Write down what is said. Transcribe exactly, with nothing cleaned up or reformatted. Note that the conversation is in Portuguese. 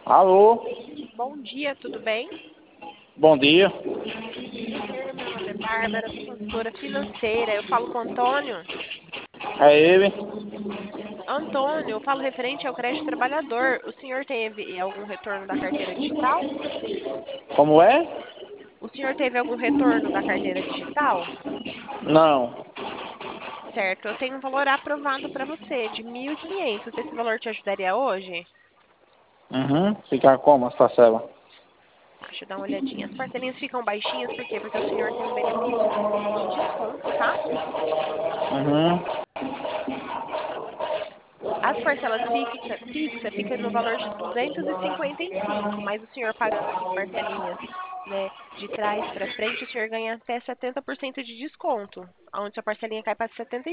Alô, Bom dia, tudo bem? bom dia. Prazer, meu nome é Bárbara, sou consultora financeira. Eu falo com o Antônio. É ele? Antônio, eu falo referente ao crédito trabalhador. O senhor teve algum retorno da carteira digital? Como é? O senhor teve algum retorno da carteira digital? Não. Certo, eu tenho um valor aprovado para você de mil e quinhentos. Esse valor te ajudaria hoje? Uhum. Ficar como as parcelas? Tá, deixa eu dar uma olhadinha. As parcelinhas ficam baixinhas, por quê? Porque o senhor tem um benefício de desconto, tá? Uhum. As parcelas fixa, fixa fica no valor de duzentos e cinquenta e cinco, mas o senhor pagando as parcelinhas, né, de trás para frente, o senhor ganha até setenta por cento de desconto, onde sua parcelinha cai para setenta